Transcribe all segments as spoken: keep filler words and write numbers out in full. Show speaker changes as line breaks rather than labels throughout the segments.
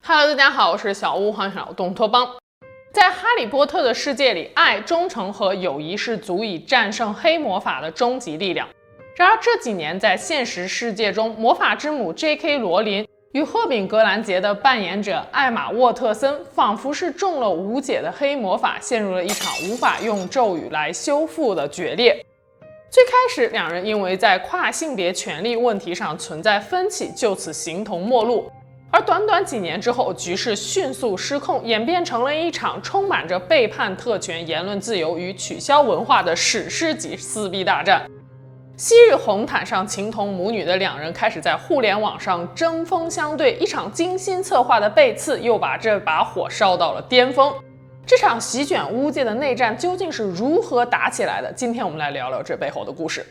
Hello， 大家好，我是小屋，欢迎来到东托邦。在哈利波特的世界里，爱、忠诚和友谊是足以战胜黑魔法的终极力量。然而这几年在现实世界中，魔法之母 J K 罗琳与赫敏·格兰杰的扮演者艾玛·沃特森，仿佛是中了无解的黑魔法，陷入了一场无法用咒语来修复的决裂。最开始，两人因为在跨性别权利问题上存在分歧，就此形同陌路。而短短几年之后，局势迅速失控，演变成了一场充满着背叛特权、言论自由与取消文化的史诗级撕逼大战。昔日红毯上情同母女的两人开始在互联网上针锋相对，一场精心策划的背刺又把这把火烧到了巅峰。这场席卷巫界的内战究竟是如何打起来的？今天我们来聊聊这背后的故事。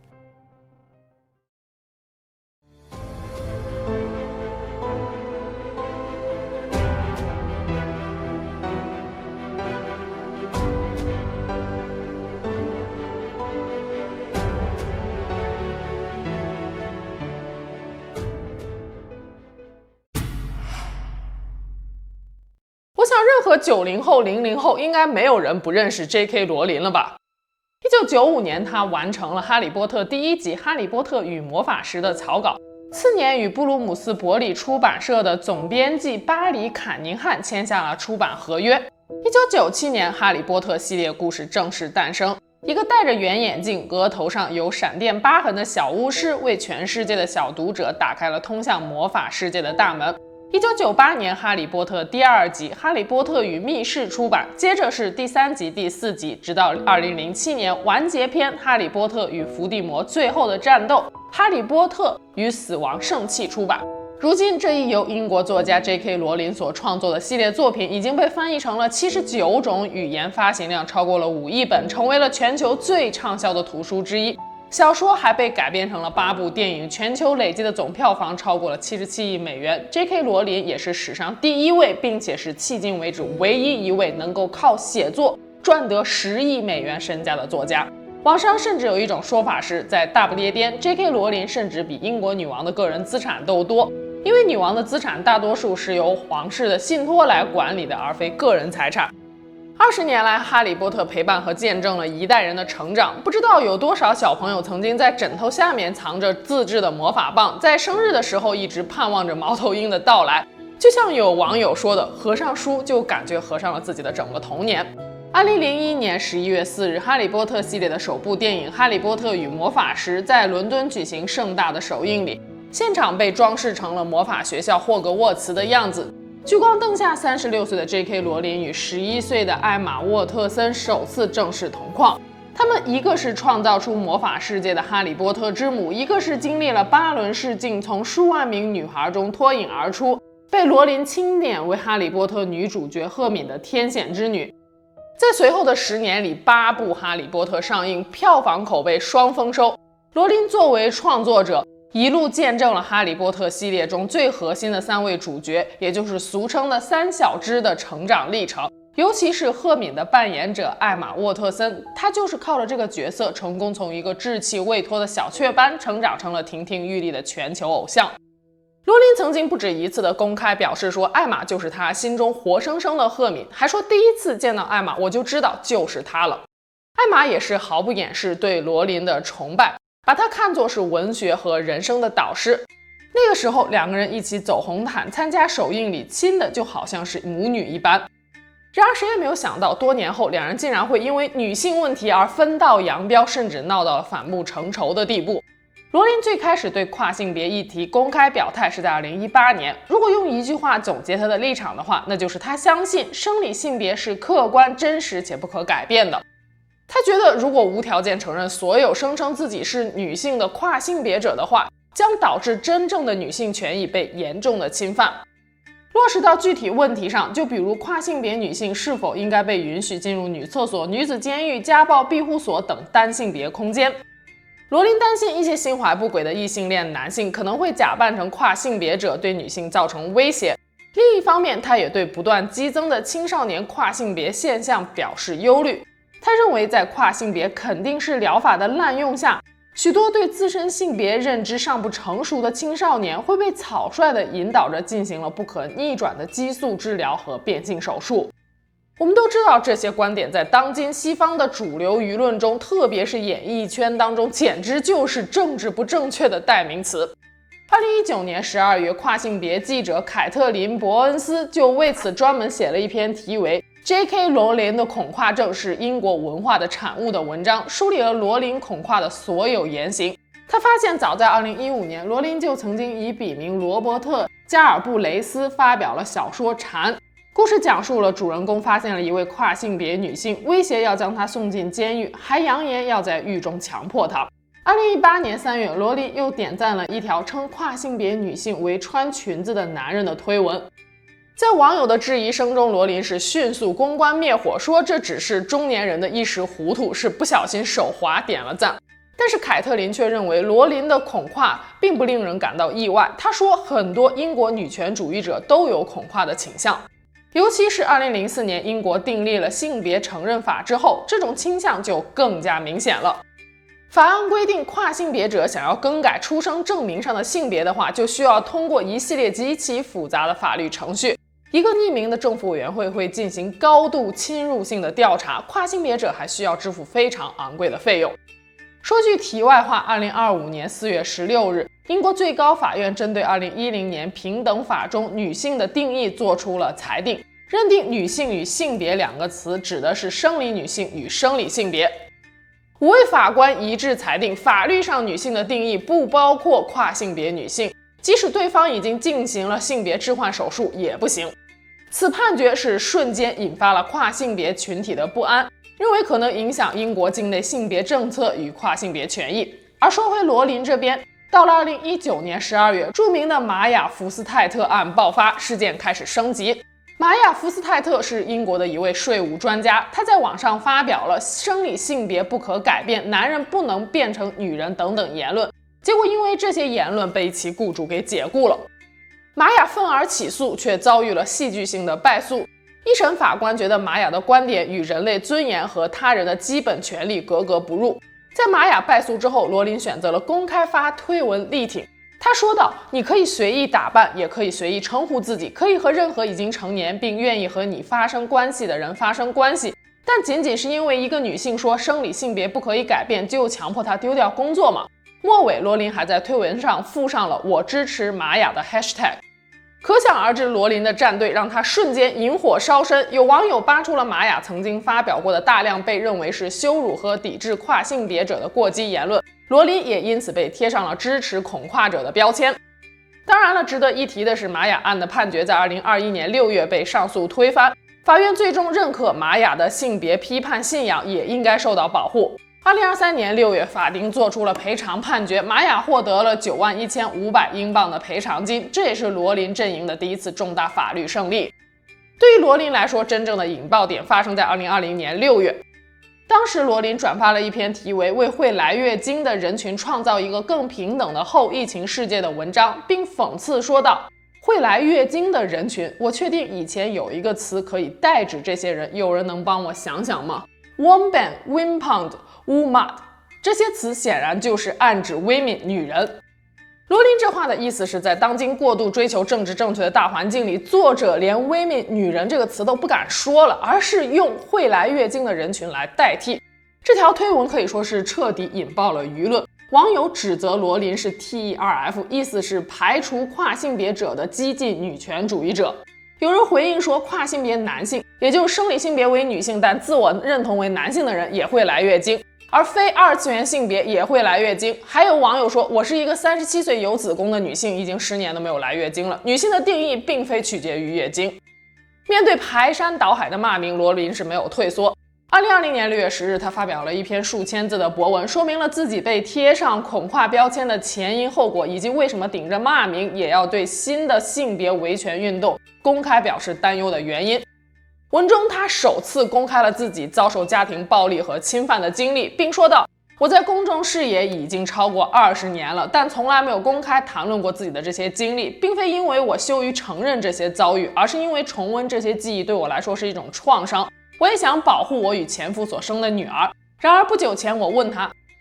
我想任何九零后、零零后应该没有人不认识 J K 罗琳了吧？一九九五年，他完成了《哈利波特》第一集《哈利波特与魔法石》的草稿，次年与布鲁姆斯伯里出版社的总编辑巴里·坎宁汉签下了出版合约。一九九七年，《哈利波特》系列故事正式诞生。一个戴着圆眼镜、额头上有闪电疤痕的小巫师，为全世界的小读者打开了通向魔法世界的大门。一九九八年，《哈利波特》第二集《哈利波特与密室》出版，接着是第三集、第四集，直到二零零七年完结篇《哈利波特与伏地魔最后的战斗》《哈利波特与死亡圣器》出版。如今，这一由英国作家 J K 罗琳所创作的系列作品已经被翻译成了七十九种语言，发行量超过了五亿本，成为了全球最畅销的图书之一。小说还被改编成了八部电影，全球累计的总票房超过了七十七亿美元。J K 罗琳也是史上第一位，并且是迄今为止唯一一位能够靠写作赚得十亿美元身价的作家。网上甚至有一种说法是，在大不列颠 ，J K 罗琳甚至比英国女王的个人资产都多，因为女王的资产大多数是由皇室的信托来管理的，而非个人财产。二十年来，哈利波特陪伴和见证了一代人的成长。不知道有多少小朋友曾经在枕头下面藏着自制的魔法棒，在生日的时候一直盼望着猫头鹰的到来。就像有网友说的，合上书就感觉合上了自己的整个童年。二零零一年十一月四日，哈利波特系列的首部电影《哈利波特与魔法石》在伦敦举行盛大的首映礼，现场被装饰成了魔法学校霍格沃茨的样子。聚光灯下，三十六岁的 J K 罗琳与十一岁的艾玛·沃特森首次正式同框。他们一个是创造出魔法世界的哈利波特之母，一个是经历了八轮试镜，从数万名女孩中脱颖而出，被罗琳钦点为哈利波特女主角赫敏的天选之女。在随后的十年里，八部哈利波特上映，票房口碑双丰收。罗琳作为创作者，一路见证了哈利波特系列中最核心的三位主角，也就是俗称的三小只的成长历程。尤其是赫敏的扮演者艾玛·沃特森，她就是靠着这个角色，成功从一个稚气未脱的小雀斑，成长成了亭亭玉立的全球偶像。罗琳曾经不止一次的公开表示说，艾玛就是她心中活生生的赫敏，还说第一次见到艾玛，我就知道就是她了。艾玛也是毫不掩饰对罗琳的崇拜，把他看作是文学和人生的导师。那个时候，两个人一起走红毯，参加首映礼，亲的就好像是母女一般。然而谁也没有想到，多年后两人竟然会因为女性问题而分道扬镳，甚至闹到了反目成仇的地步。罗琳最开始对跨性别议题公开表态是在二零一八年，如果用一句话总结她的立场的话，那就是她相信生理性别是客观、真实且不可改变的。他觉得，如果无条件承认所有声称自己是女性的跨性别者的话，将导致真正的女性权益被严重的侵犯。落实到具体问题上，就比如跨性别女性是否应该被允许进入女厕所、女子监狱、家暴庇护所等单性别空间。罗琳担心一些心怀不轨的异性恋男性可能会假扮成跨性别者，对女性造成威胁。另一方面，他也对不断激增的青少年跨性别现象表示忧虑。他认为，在跨性别肯定是疗法的滥用下， 许多对自身性别认知尚不成熟的青少年会被草率地引导着进行了不可逆转的激素治疗和变性手术。我们都知道，这些观点在当今西方的主流舆论中，特别是演艺圈当中，简直就是政治不正确的代名词。二零一九年十二月，跨性别记者凯特琳·伯恩斯就为此专门写了一篇题为 J K 罗琳的恐跨症是英国文化的产物的文章，梳理了罗琳恐跨的所有言行。他发现，早在二零一五年，罗琳就曾经以笔名罗伯特·加尔布雷斯发表了小说《蝉》。故事讲述了主人公发现了一位跨性别女性，威胁要将她送进监狱，还扬言要在狱中强迫她。二零一八年三月，罗琳又点赞了一条称跨性别女性为穿裙子的男人的推文。在网友的质疑声中，罗琳是迅速公关灭火，说这只是中年人的一时糊涂，是不小心手滑点了赞。但是凯特琳却认为罗琳的恐跨并不令人感到意外。她说，很多英国女权主义者都有恐跨的倾向。尤其是二零零四年英国订立了性别承认法之后，这种倾向就更加明显了。法案规定，跨性别者想要更改出生证明上的性别的话，就需要通过一系列极其复杂的法律程序。一个匿名的政府委员会会进行高度侵入性的调查，跨性别者还需要支付非常昂贵的费用。说句题外话，二零二五年四月十六日，英国最高法院针对二零一零年平等法中女性的定义做出了裁定，认定女性与性别两个词指的是生理女性与生理性别。五位法官一致裁定，法律上女性的定义不包括跨性别女性，即使对方已经进行了性别置换手术也不行。此判决是瞬间引发了跨性别群体的不安，认为可能影响英国境内性别政策与跨性别权益。而说回罗琳这边，到了二零一九年十二月，著名的玛雅·福斯泰特案爆发，事件开始升级。玛雅·福斯泰特是英国的一位税务专家，他在网上发表了生理性别不可改变、男人不能变成女人等等言论，结果因为这些言论被其雇主给解雇了。玛雅愤而起诉，却遭遇了戏剧性的败诉。一审法官觉得玛雅的观点与人类尊严和他人的基本权利格格不入。在玛雅败诉之后，罗琳选择了公开发推文力挺。他说道，你可以随意打扮，也可以随意称呼自己，可以和任何已经成年并愿意和你发生关系的人发生关系，但仅仅是因为一个女性说生理性别不可以改变，就强迫她丢掉工作吗？末尾，罗琳还在推文上附上了我支持玛雅的 hashtag。 可想而知，罗琳的战队让她瞬间引火烧身。有网友扒出了玛雅曾经发表过的大量被认为是羞辱和抵制跨性别者的过激言论，罗琳也因此被贴上了支持恐跨者的标签。当然了，值得一提的是，玛雅案的判决在二零二一年六月被上诉推翻，法院最终认可玛雅的性别批判信仰也应该受到保护。二零二三年六月，法庭作出了赔偿判决，玛雅获得了九万一千五百英镑的赔偿金，这也是罗琳阵营的第一次重大法律胜利。对于罗琳来说，真正的引爆点发生在二零二零年六月。当时罗琳转发了一篇题为为会来月经的人群创造一个更平等的后疫情世界的文章，并讽刺说道，会来月经的人群，我确定以前有一个词可以代指这些人，有人能帮我想想吗？ Womban, Wimpund, Woman， 这些词显然就是暗指 women 女人。罗琳这话的意思是在当今过度追求政治正确的大环境里，作者连 women 女人这个词都不敢说了，而是用会来月经的人群来代替。这条推文可以说是彻底引爆了舆论，网友指责罗琳是 T E R F， 意思是排除跨性别者的激进女权主义者。有人回应说，跨性别男性，也就是生理性别为女性但自我认同为男性的人也会来月经，而非二次元性别也会来月经。还有网友说，我是一个三十七岁有子宫的女性，已经十年都没有来月经了。女性的定义并非取决于月经。面对排山倒海的骂名，罗琳是没有退缩。二零二零年六月十日，她发表了一篇数千字的博文，说明了自己被贴上恐跨标签的前因后果，以及为什么顶着骂名也要对新的性别维权运动公开表示担忧的原因。文中，她首次公开了自己遭受家庭暴力和侵犯的经历，并说道，我在公众视野已经超过二十年了，但从来没有公开谈论过自己的这些经历，并非因为我羞于承认这些遭遇，而是因为重温这些记忆对我来说是一种创伤。我也想保护我与前夫所生的女儿。然而不久前，我问他，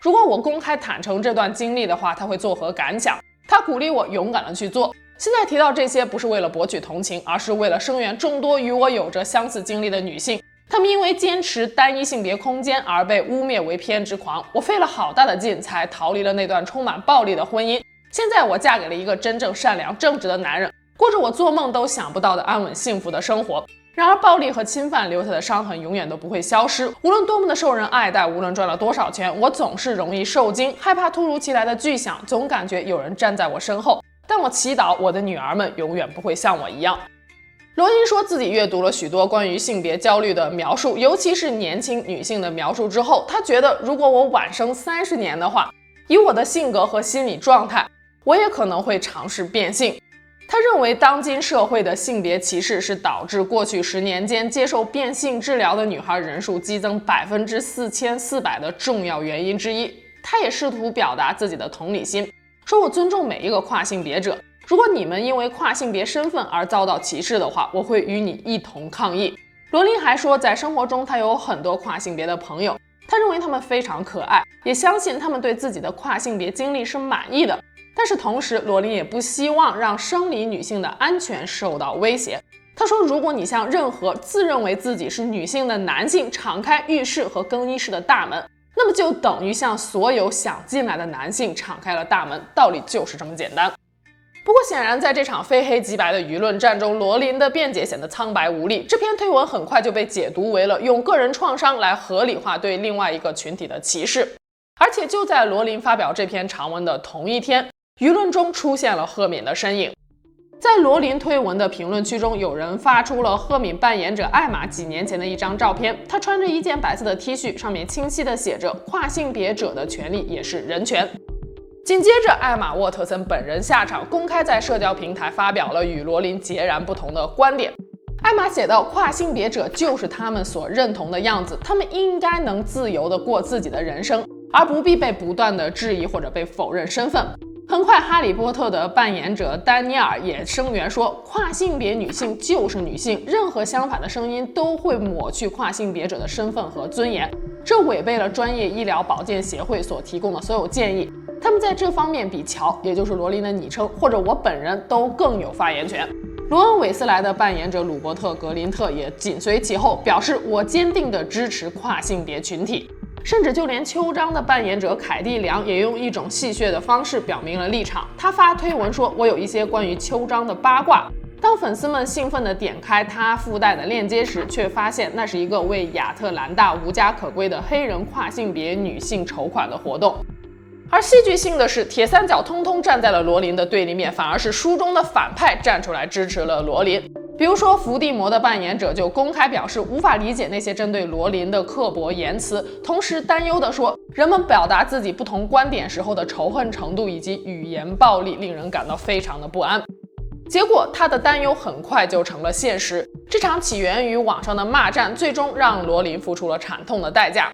如果我公开坦诚这段经历的话，他会作何感想？他鼓励我勇敢的去做。现在提到这些不是为了博取同情，而是为了声援众多与我有着相似经历的女性。她们因为坚持单一性别空间而被污蔑为偏执狂，我费了好大的劲才逃离了那段充满暴力的婚姻。现在我嫁给了一个真正善良正直的男人，过着我做梦都想不到的安稳幸福的生活。然而暴力和侵犯留下的伤痕永远都不会消失，无论多么的受人爱戴，无论赚了多少钱，我总是容易受惊，害怕突如其来的巨响，总感觉有人站在我身后。但我祈祷我的女儿们永远不会像我一样。罗琳说自己阅读了许多关于性别焦虑的描述，尤其是年轻女性的描述之后，她觉得如果我晚生三十年的话，以我的性格和心理状态，我也可能会尝试变性。他认为当今社会的性别歧视是导致过去十年间接受变性治疗的女孩人数激增百分之四千四百的重要原因之一。他也试图表达自己的同理心，说我尊重每一个跨性别者，如果你们因为跨性别身份而遭到歧视的话，我会与你一同抗议。罗琳还说，在生活中他有很多跨性别的朋友，他认为他们非常可爱，也相信他们对自己的跨性别经历是满意的。但是同时，罗琳也不希望让生理女性的安全受到威胁。他说，如果你向任何自认为自己是女性的男性敞开浴室和更衣室的大门，那么就等于向所有想进来的男性敞开了大门，道理就是这么简单。不过显然，在这场非黑即白的舆论战中，罗琳的辩解显得苍白无力。这篇推文很快就被解读为了用个人创伤来合理化对另外一个群体的歧视。而且就在罗琳发表这篇长文的同一天，舆论中出现了赫敏的身影。在罗琳推文的评论区中，有人发出了赫敏扮演者艾玛几年前的一张照片，她穿着一件白色的 T 恤，上面清晰地写着跨性别者的权利也是人权。紧接着，艾玛沃特森本人下场，公开在社交平台发表了与罗琳截然不同的观点。艾玛写道，跨性别者就是他们所认同的样子，他们应该能自由地过自己的人生，而不必被不断地质疑或者被否认身份。很快，哈利波特的扮演者丹尼尔也声援说，跨性别女性就是女性，任何相反的声音都会抹去跨性别者的身份和尊严，这违背了专业医疗保健协会所提供的所有建议。他们在这方面比乔，也就是罗琳的昵称，或者我本人都更有发言权。罗恩·韦斯莱的扮演者鲁伯特·格林特也紧随其后，表示我坚定地支持跨性别群体。甚至就连秋张的扮演者凯蒂·良也用一种戏谑的方式表明了立场。他发推文说，我有一些关于秋张的八卦。当粉丝们兴奋地点开他附带的链接时，却发现那是一个为亚特兰大无家可归的黑人跨性别女性筹款的活动。而戏剧性的是，铁三角通通站在了罗琳的对立面，反而是书中的反派站出来支持了罗琳。比如说，伏地魔的扮演者就公开表示无法理解那些针对罗琳的刻薄言辞，同时担忧地说，人们表达自己不同观点时候的仇恨程度以及语言暴力令人感到非常的不安。结果他的担忧很快就成了现实，这场起源于网上的骂战最终让罗琳付出了惨痛的代价。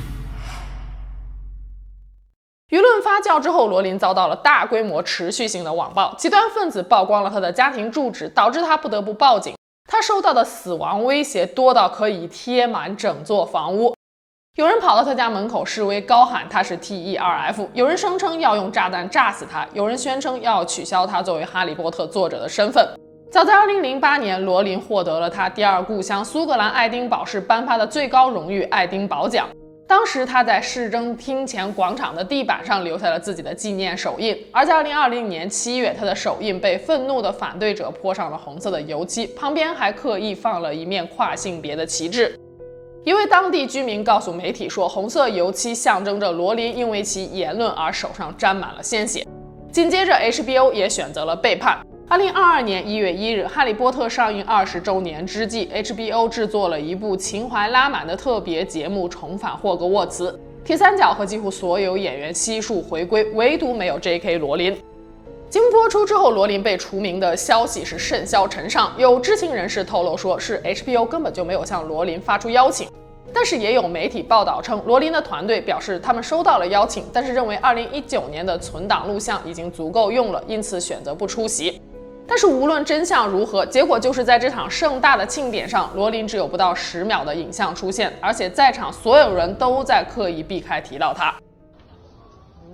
舆论发酵之后，罗琳遭到了大规模持续性的网暴，极端分子曝光了他的家庭住址，导致他不得不报警。他受到的死亡威胁多到可以贴满整座房屋。有人跑到他家门口示威，高喊他是 T E R F， 有人声称要用炸弹炸死他，有人宣称要取消他作为哈利波特作者的身份。早在二零零八年，罗琳获得了他第二故乡苏格兰爱丁堡市颁发的最高荣誉爱丁堡奖。当时他在市政厅前广场的地板上留下了自己的纪念手印，而在二零二零年七月，他的手印被愤怒的反对者泼上了红色的油漆，旁边还刻意放了一面跨性别的旗帜。一位当地居民告诉媒体说，红色油漆象征着罗琳因为其言论而手上沾满了鲜血。紧接着 H B O 也选择了背叛。二零二二年一月一日，《哈利波特》上映二十周年之际 ，H B O 制作了一部情怀拉满的特别节目《重返霍格沃茨》。铁三角和几乎所有演员悉数回归，唯独没有 J K 罗琳。节目播出之后，罗琳被除名的消息是甚嚣尘上，有知情人士透露说，是 H B O 根本就没有向罗琳发出邀请。但是也有媒体报道称，罗琳的团队表示他们收到了邀请，但是认为二零一九年的存档录像已经足够用了，因此选择不出席。但是无论真相如何，结果就是在这场盛大的庆典上，罗琳只有不到十秒的影像出现，而且在场所有人都在刻意避开提到他。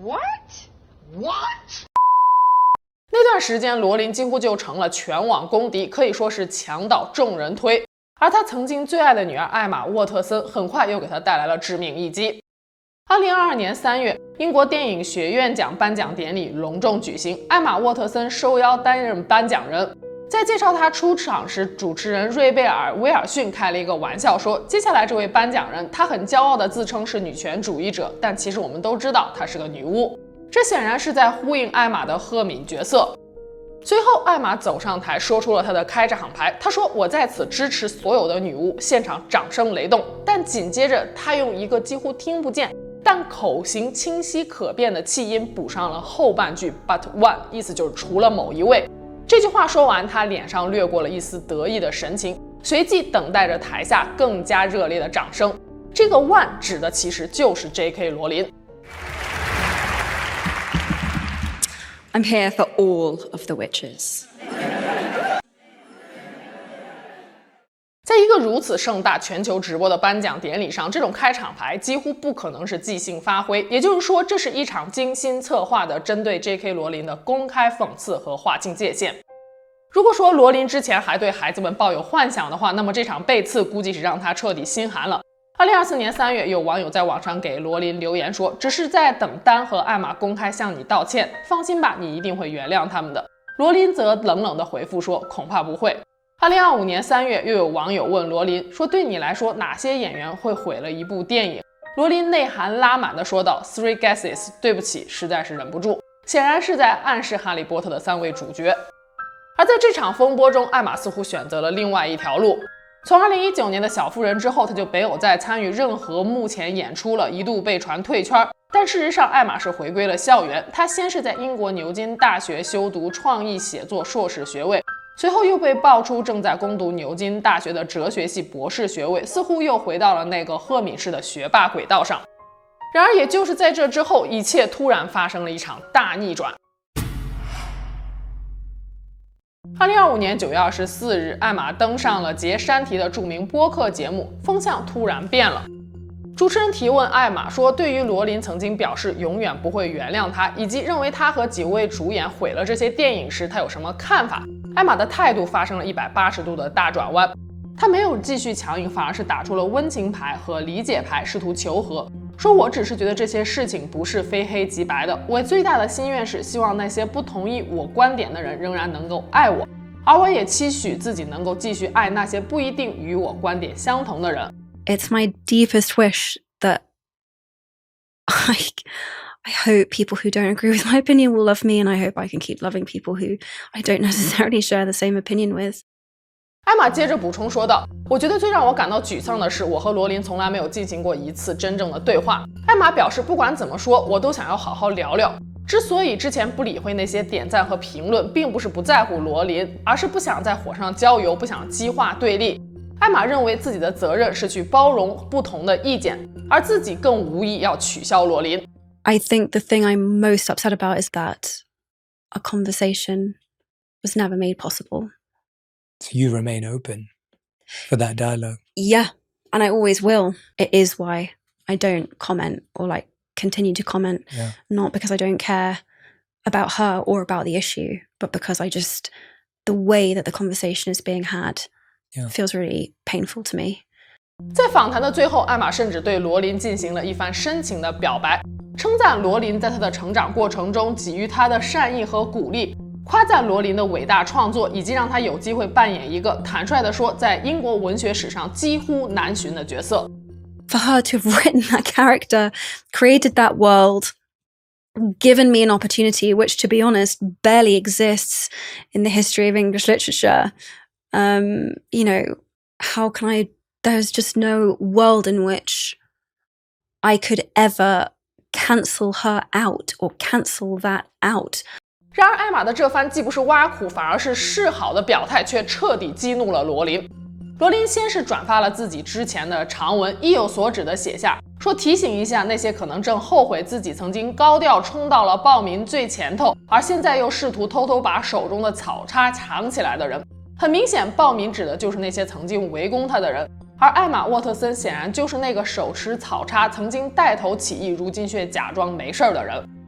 What? What?
那段时间，罗琳几乎就成了全网公敌，可以说是墙倒众人推。而他曾经最爱的女儿艾玛·沃特森，很快又给他带来了致命一击。二零二二年三月，英国电影学院奖颁奖典礼隆重举行，艾玛·沃特森受邀担任颁奖人。在介绍他出场时，主持人瑞贝尔·威尔逊开了一个玩笑说，接下来这位颁奖人，他很骄傲地自称是女权主义者，但其实我们都知道她是个女巫。这显然是在呼应艾玛的赫敏角色。随后，艾玛走上台，说出了她的开场白。她说：“我在此支持所有的女巫。”现场掌声雷动。但紧接着，她用一个几乎听不见但口型清晰可辨的气音补上了后半句 "but one"， 意思就是除了某一位。这句话说完，她脸上掠过了一丝得意的神情，随即等待着台下更加热烈的掌声。这个 one 指的其实就是 J K 罗琳。
I'm here for all of the witches.
在一个如此盛大、全球直播的颁奖典礼上，这种开场白几乎不可能是即兴发挥。也就是说，这是一场精心策划的针对 J K 罗琳的公开讽刺和划清界限。如果说罗琳之前还对孩子们抱有幻想的话，那么这场背刺估计是让他彻底心寒了。二零二四年三月，有网友在网上给罗琳留言说：“只是在等丹和艾玛公开向你道歉，放心吧，你一定会原谅他们的。”罗琳则冷冷地回复说：“恐怕不会。”二零二五年三月，又有网友问罗琳说：“对你来说，哪些演员会毁了一部电影？”罗琳内涵拉满地说道 ：“Three guesses， 对不起，实在是忍不住。”显然是在暗示哈利波特的三位主角。而在这场风波中，艾玛似乎选择了另外一条路。从二零一九年的小妇人之后，她就没有再参与任何幕前演出了，一度被传退圈。但事实上，艾玛是回归了校园。她先是在英国牛津大学修读创意写作硕士学位，随后又被爆出正在攻读牛津大学的哲学系博士学位，似乎又回到了那个赫敏式的学霸轨道上。然而，也就是在这之后，一切突然发生了一场大逆转。二零二五年九月二十四日，艾玛登上了杰山提的著名播客节目，风向突然变了。主持人提问艾玛说，对于罗琳曾经表示永远不会原谅她，以及认为她和几位主演毁了这些电影时，她有什么看法？艾玛的态度发生了一百八十度的大转弯，她没有继续强硬，反而是打出了温情牌和理解牌，试图求和。说我只是觉得这些事情不是非黑即白的，我最大的心愿是希望那些不同意我观点的人仍然能够爱我，而我也期许自己能够继续爱那些不一定与我观点相同的人。
It's my deepest wish that I, I hope people who don't agree with my opinion will love me, and I hope I can keep loving people who I don't necessarily share the same opinion with.
艾玛接着补充说道，我觉得最让我感到沮丧的是，我和罗琳从来没有进行过一次真正的对话。艾玛表示，不管怎么说，我都想要好好聊聊。之所以之前不理会那些点赞和评论，并不是不在乎罗琳，而是不想在火上浇油，不想激化对立。艾玛认为自己的责任是去包容不同的意见，而自己更无意要取消罗琳。
I think the thing I'm most upset about is that a conversation was never made possible.
So you remain open for that dialogue?
Yeah, and I always will. It is why I don't comment or like continue to comment,
yeah.
Not because I don't care about her or about the issue, but because I just, the way that the conversation is being had
yeah.
feels really painful to me.
在访谈的最后，艾玛甚至对罗琳进行了一番深情的表白，称赞罗琳在她的成长过程中给予她的善意和鼓励，夸赞罗琳的伟大创作，以及让她有机会扮演一个坦率地说，在英国文学史上几乎难寻的角色。
For her to have written that character, created that world, given me an opportunity which, to be honest, barely exists in the history of English literature. Um, you know, how can I, there's just no world in which I could ever cancel her out or cancel that out.
然而，艾玛的这番既不是挖苦，反而是示好的表态，却彻底激怒了罗琳。罗琳先是转发了自己之前的长文，意有所指地写下，说提醒一下那些可能正后悔自己曾经高调冲到了报名最前头，而现在又试图偷偷把手中的草叉藏起来的人。很明显，报名指的就是那些曾经围攻他的人，而艾玛·沃特森显然就是那个手持草叉、曾经带头起义，如今却假装没事的人。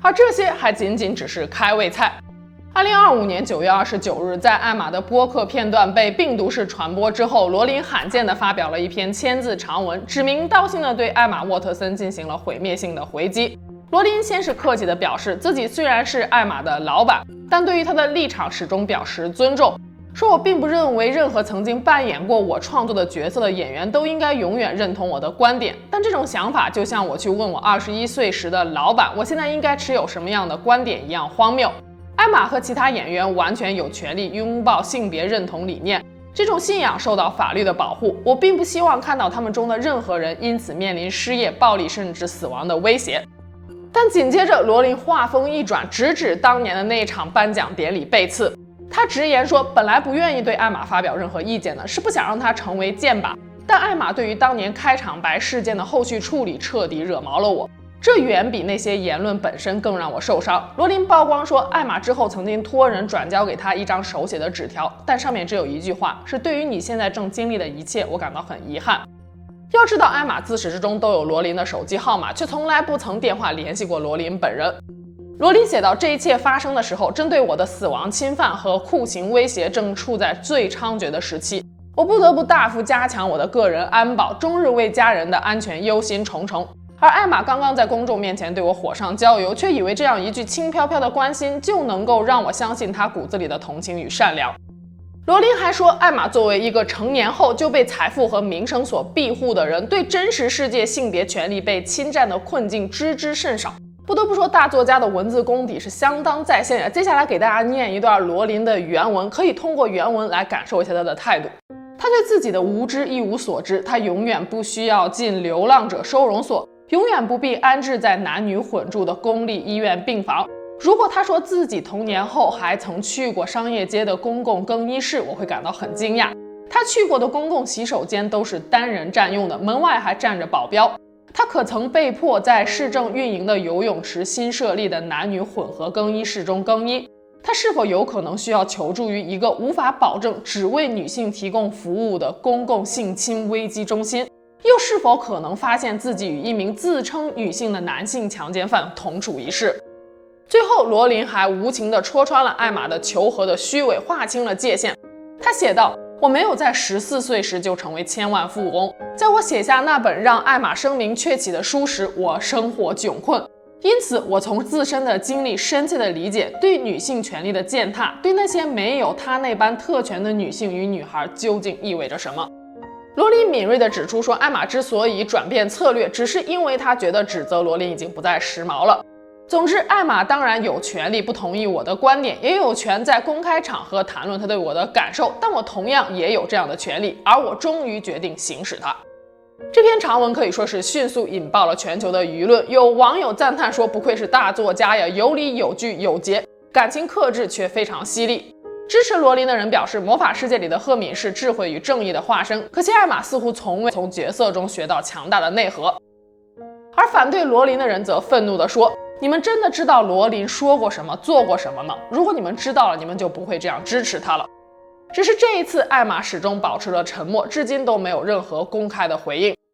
而这些还仅仅只是开胃菜。二零二五年九月二十九日，在艾玛的播客片段被病毒式传播之后，罗琳罕见地发表了一篇千字长文，指名道姓地对艾玛沃特森进行了毁灭性的回击。罗琳先是客气地表示，自己虽然是艾玛的老板，但对于他的立场始终表示尊重，说我并不认为任何曾经扮演过我创作的角色的演员都应该永远认同我的观点，但这种想法就像我去问我二十一岁时的老板，我现在应该持有什么样的观点一样荒谬。艾玛和其他演员完全有权利拥抱性别认同理念，这种信仰受到法律的保护，我并不希望看到他们中的任何人因此面临失业、暴力甚至死亡的威胁。但紧接着，罗琳话锋一转，直指当年的那一场颁奖典礼背刺。他直言说，本来不愿意对艾玛发表任何意见的，是不想让她成为箭靶。但艾玛对于当年开场白事件的后续处理彻底惹毛了我，这远比那些言论本身更让我受伤。罗琳曝光说，艾玛之后曾经托人转交给他一张手写的纸条，但上面只有一句话，是对于你现在正经历的一切，我感到很遗憾。要知道，艾玛自始至终都有罗琳的手机号码，却从来不曾电话联系过罗琳本人。罗琳写道，这一切发生的时候，针对我的死亡侵犯和酷刑威胁正处在最猖獗的时期，我不得不大幅加强我的个人安保，终日为家人的安全忧心忡忡。而艾玛刚刚在公众面前对我火上浇油，却以为这样一句轻飘飘的关心就能够让我相信她骨子里的同情与善良。罗琳还说，艾玛作为一个成年后就被财富和名声所庇护的人，对真实世界性别权利被侵占的困境知之甚少。不得不说，大作家的文字功底是相当在线的。接下来给大家念一段罗琳的原文，可以通过原文来感受一下他的态度。他对自己的无知一无所知，他永远不需要进流浪者收容所，永远不必安置在男女混住的公立医院病房。如果他说自己童年后还曾去过商业街的公共更衣室，我会感到很惊讶。他去过的公共洗手间都是单人占用的，门外还站着保镖。他可曾被迫在市政运营的游泳池新设立的男女混合更衣室中更衣？他是否有可能需要求助于一个无法保证只为女性提供服务的公共性侵危机中心？又是否可能发现自己与一名自称女性的男性强奸犯同处一室？最后，罗琳还无情地戳穿了艾玛的求和的虚伪，划清了界限。他写道，我没有在十四岁时就成为千万富翁，在我写下那本让艾玛声名鹊起的书时，我生活窘困，因此我从自身的经历深切地理解对女性权利的践踏，对那些没有她那般特权的女性与女孩究竟意味着什么。罗琳敏锐地指出说，艾玛之所以转变策略，只是因为她觉得指责罗琳已经不再时髦了。总之，艾玛当然有权利不同意我的观点，也有权在公开场合谈论她对我的感受，但我同样也有这样的权利，而我终于决定行使它。这篇长文可以说是迅速引爆了全球的舆论，有网友赞叹说，不愧是大作家呀，有理有据有节，感情克制却非常犀利。支持罗琳的人表示，魔法世界里的赫敏是智慧与正义的化身，可惜艾玛似乎从未从角色中学到强大的内核。而反对罗琳的人则愤怒地说，你们真的知道罗琳说过什么做过什么吗？如果你们知道了，你们就不会这样支持她了。只是这一次，艾玛始终保持了沉默，至今都没有任何公开的回应。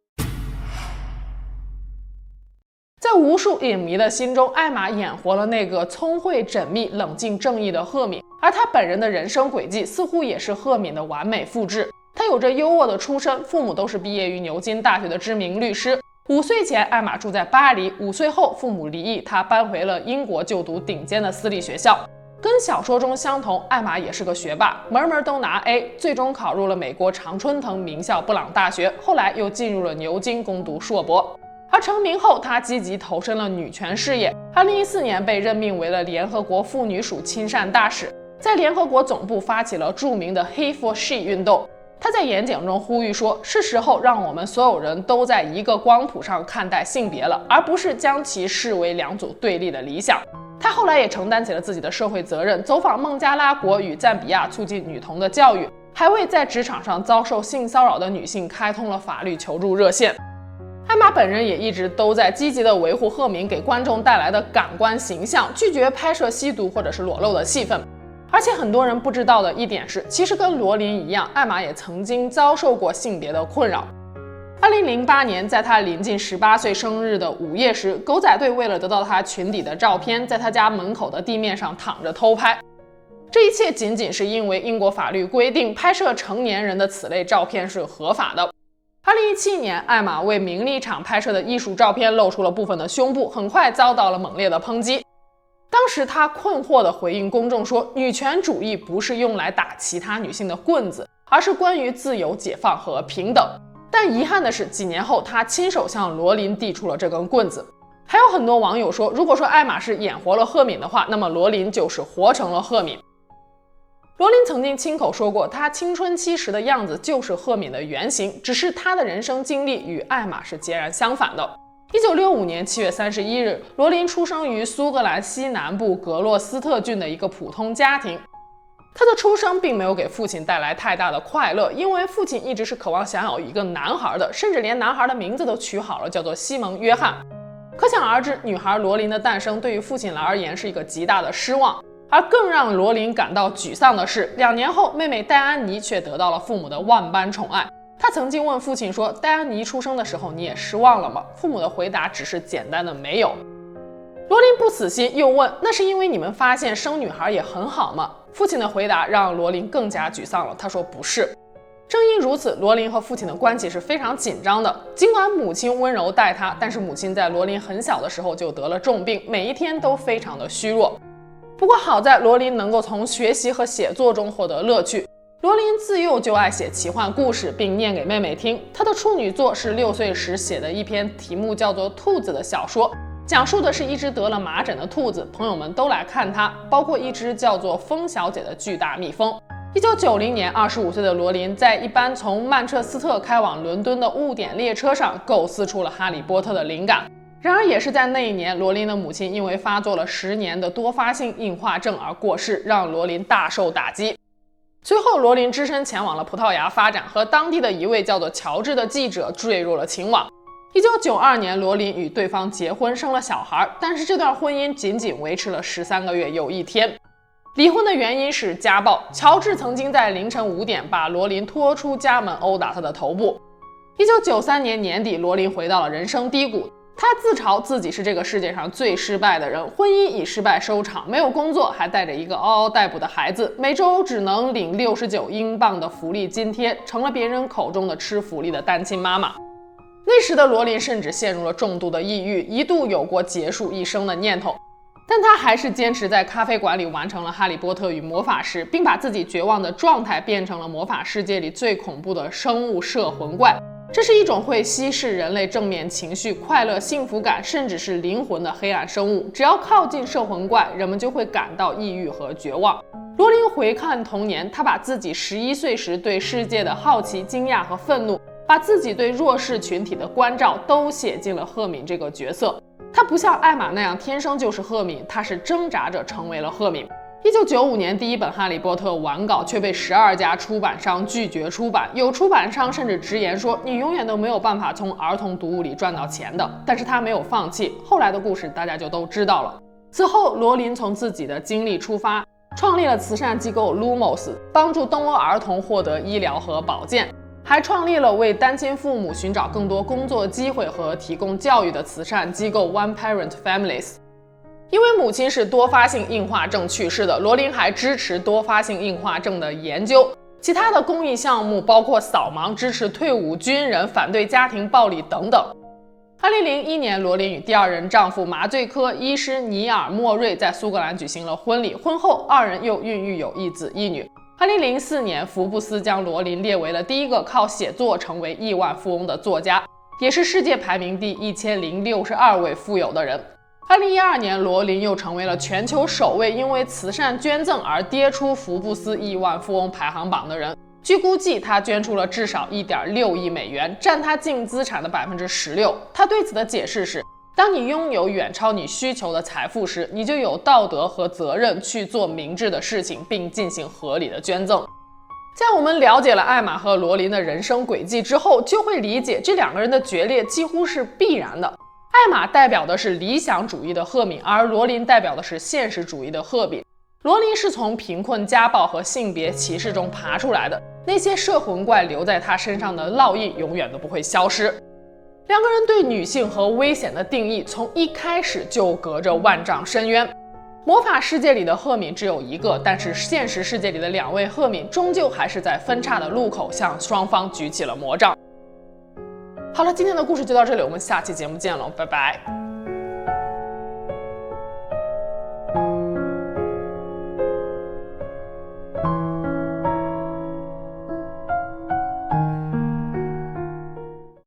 在无数影迷的心中，艾玛演活了那个聪慧、缜密、冷静、正义的赫敏，而她本人的人生轨迹似乎也是赫敏的完美复制。她有着优渥的出身，父母都是毕业于牛津大学的知名律师。五岁前，艾玛住在巴黎；五岁后，父母离异，她搬回了英国就读顶尖的私立学校。跟小说中相同，艾玛也是个学霸，门门都拿 A， 最终考入了美国常春藤名校布朗大学，后来又进入了牛津攻读硕博。而成名后，她积极投身了女权事业。二零一四年被任命为了联合国妇女署亲善大使，在联合国总部发起了著名的 He for She 运动。她在演讲中呼吁说，是时候让我们所有人都在一个光谱上看待性别了，而不是将其视为两组对立的理想。她后来也承担起了自己的社会责任，走访孟加拉国与赞比亚，促进女童的教育，还为在职场上遭受性骚扰的女性开通了法律求助热线。艾玛本人也一直都在积极地维护赫敏给观众带来的感官形象，拒绝拍摄吸毒或者是裸露的戏份。而且很多人不知道的一点是，其实跟罗琳一样，艾玛也曾经遭受过性别的困扰。 二零零八年，在他临近十八岁生日的午夜时，狗仔队为了得到他裙底的照片，在他家门口的地面上躺着偷拍。这一切仅仅是因为英国法律规定，拍摄成年人的此类照片是合法的。二零一七年，艾玛为名利场拍摄的艺术照片露出了部分的胸部，很快遭到了猛烈的抨击。当时她困惑地回应公众说，女权主义不是用来打其他女性的棍子，而是关于自由、解放和平等。但遗憾的是，几年后她亲手向罗琳递出了这根棍子。还有很多网友说，如果说艾玛是演活了赫敏的话，那么罗琳就是活成了赫敏。罗琳曾经亲口说过，她青春期时的样子就是赫敏的原型，只是她的人生经历与艾玛是截然相反的。一九六五年七月三十一日，罗琳出生于苏格兰西南部格洛斯特郡的一个普通家庭。她的出生并没有给父亲带来太大的快乐，因为父亲一直是渴望想要一个男孩的，甚至连男孩的名字都取好了，叫做西蒙·约翰。可想而知，女孩罗琳的诞生对于父亲来而言是一个极大的失望。而更让罗琳感到沮丧的是，两年后，妹妹戴安妮却得到了父母的万般宠爱。她曾经问父亲说，戴安妮出生的时候你也失望了吗？父母的回答只是简单的没有。罗琳不死心，又问，那是因为你们发现生女孩也很好吗？父亲的回答让罗琳更加沮丧了，他说不是。正因如此，罗琳和父亲的关系是非常紧张的。尽管母亲温柔待她，但是母亲在罗琳很小的时候就得了重病，每一天都非常的虚弱。不过好在罗琳能够从学习和写作中获得乐趣。罗琳自幼就爱写奇幻故事，并念给妹妹听。她的处女作是六岁时写的一篇题目叫做《兔子》的小说，讲述的是一只得了麻疹的兔子，朋友们都来看它，包括一只叫做风小姐的巨大蜜蜂。一九九零年，二十五岁的罗琳在一班从曼彻斯特开往伦敦的误点列车上构思出了哈利波特的灵感。然而也是在那一年，罗琳的母亲因为发作了十年的多发性硬化症而过世，让罗琳大受打击。随后罗琳只身前往了葡萄牙发展，和当地的一位叫做乔治的记者坠入了情网。一九九二年，罗琳与对方结婚，生了小孩，但是这段婚姻仅仅维持了十三个月又一天。离婚的原因是家暴，乔治曾经在凌晨五点把罗琳拖出家门，殴打她的头部。一九九三年年底，罗琳回到了人生低谷。他自嘲自己是这个世界上最失败的人，婚姻以失败收场，没有工作，还带着一个嗷嗷待哺的孩子，每周只能领六十九英镑的福利津贴，成了别人口中的吃福利的单亲妈妈。那时的罗琳甚至陷入了重度的抑郁，一度有过结束一生的念头，但他还是坚持在咖啡馆里完成了《哈利波特与魔法师》，并把自己绝望的状态变成了魔法世界里最恐怖的生物摄魂怪。这是一种会稀释人类正面情绪、快乐、幸福感，甚至是灵魂的黑暗生物。只要靠近摄魂怪，人们就会感到抑郁和绝望。罗琳回看童年，她把自己十一岁时对世界的好奇、惊讶和愤怒，把自己对弱势群体的关照都写进了赫敏这个角色。她不像艾玛那样天生就是赫敏，她是挣扎着成为了赫敏。一九九五年，第一本《哈利波特》完稿却被十二家出版商拒绝出版，有出版商甚至直言说：“你永远都没有办法从儿童读物里赚到钱的。”但是他没有放弃，后来的故事大家就都知道了。此后，罗琳从自己的经历出发，创立了慈善机构 Lumos， 帮助东欧儿童获得医疗和保健，还创立了为单亲父母寻找更多工作机会和提供教育的慈善机构 One Parent Families。因为母亲是多发性硬化症去世的，罗琳还支持多发性硬化症的研究。其他的公益项目包括扫盲、支持退伍军人、反对家庭暴力等等。二零零一年，罗琳与第二任丈夫麻醉科医师尼尔·莫瑞在苏格兰举行了婚礼，婚后二人又孕育有一子一女。二零零四年，福布斯将罗琳列为了第一个靠写作成为亿万富翁的作家，也是世界排名第一千零六十二位富有的人。二零一二年，罗琳又成为了全球首位因为慈善捐赠而跌出福布斯亿万富翁排行榜的人。据估计，他捐出了至少 一点六亿美元，占他净资产的 百分之十六。他对此的解释是：当你拥有远超你需求的财富时，你就有道德和责任去做明智的事情，并进行合理的捐赠。在我们了解了艾玛和罗琳的人生轨迹之后，就会理解这两个人的决裂几乎是必然的。艾玛代表的是理想主义的赫敏，而罗琳代表的是现实主义的赫敏。罗琳是从贫困、家暴和性别歧视中爬出来的， 那些摄魂怪留在他身上的烙印永远都不会消失。两个人对女性和危险的定义从一开始就隔着万丈深渊。魔法世界里的赫敏只有一个，但是现实世界里的两位赫敏终究还是在分叉的路口向双方举起了魔杖。好了，今天的故事就到这里，我们下期节目见了，拜拜。